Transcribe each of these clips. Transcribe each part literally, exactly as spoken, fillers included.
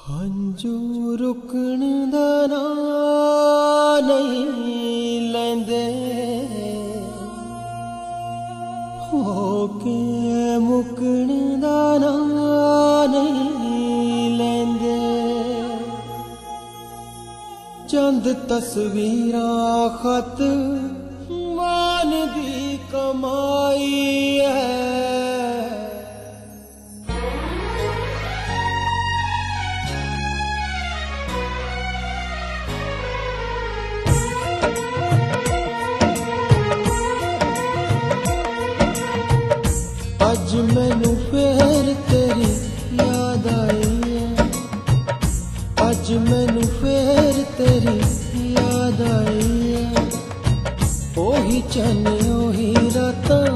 हंजू रुकण दा नां नहीं लैंदे, होके मुकण दा नां नहीं लैंदे। चंद तस्वीरां खत मान दी कमाई है, अज मैनू फिर तेरी याद आई है, अज मैनू फिर तेरी याद आई है। ओही चन ओही रातां,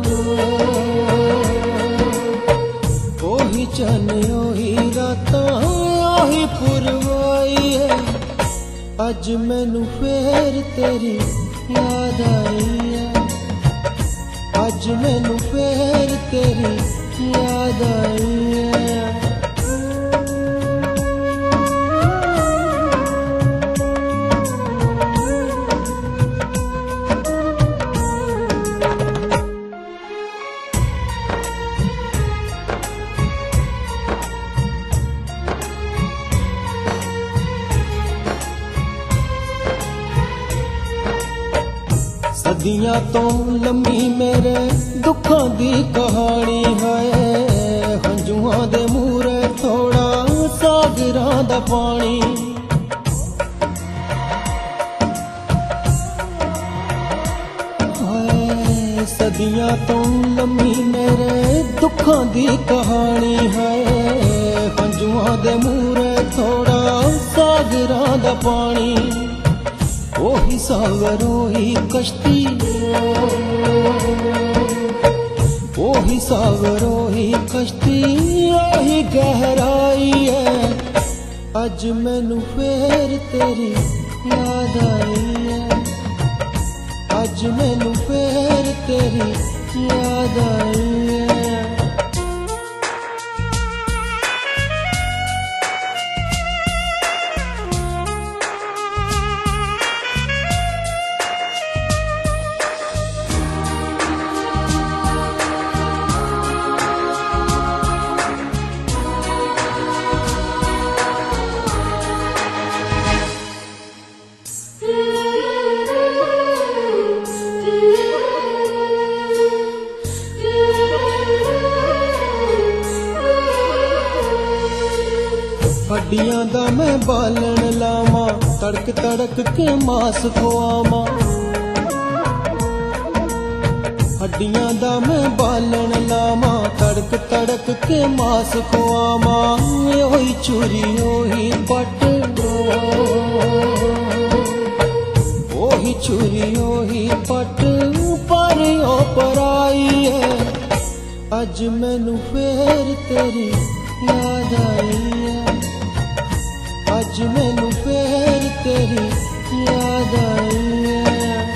ओही चन ओही रातां, ओही पुरवाई है। अज मैनू फिर तेरी याद आई है, अज मैनू फिर तेरी याद आई है। सदियां तो लम्मी मेरे दुखां दी कहानी है, हंजुआं दे मूरे थोड़ा सागरां दा पानी। हाय सदियां तो लम्मी मेरे दुखां दी कहानी है, हंजुआं दे मूरे थोड़ा सागरां दा पानी। ओही सागर ओही कश्ती, ओही सागर ओही कश्ती, ओही गहराई है। अज मैनू फिर तेरी याद आई है, अज मैनू फिर तेरी याद आई है। हड्डियां दा मैं बालन लावा, तड़क तड़क के मास खुआवा। हड्डियां दा मैं बालन लावा, तड़क तड़क के मास खुआवा। ओही चूरी ओही पट, ओही चूरी ओही पट, पर ओ पराई है। अज मैनू फिर तेरी याद आई है, अज मैनू फिर तेरी याद आई है।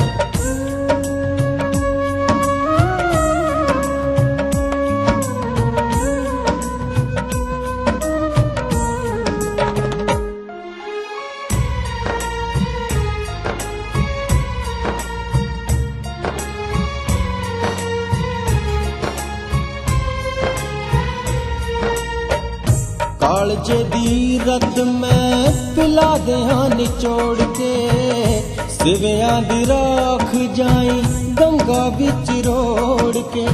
कालजे दी रत मैं पिला देहां निचोड़ के, सिवियां दी राख जाई गंगा बिच रोड़ के।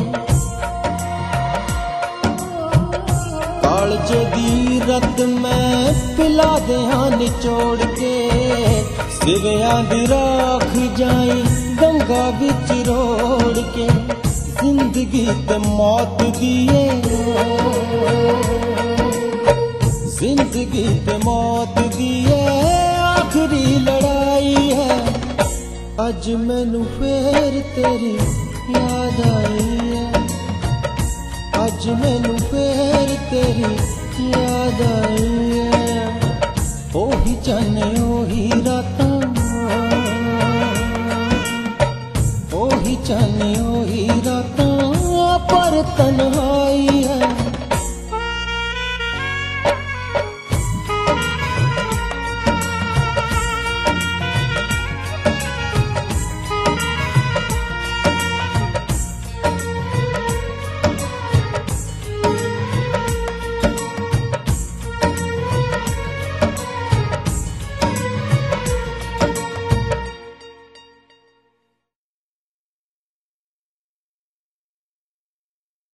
कालजे दी रत मैं पिला देहां निचोड़ के, सिवियां दी राख जाई गंगा बिच रोड़ के। जिंदगी ते मौत दिए, जिंदगी ते मौत दी आखिरी लड़ाई है। अज मैनू फिर तेरी याद आई है, अज मैनू फिर तेरी याद आई है। ओही चन ओही रातां, ओही चन ओही रातां, पर तन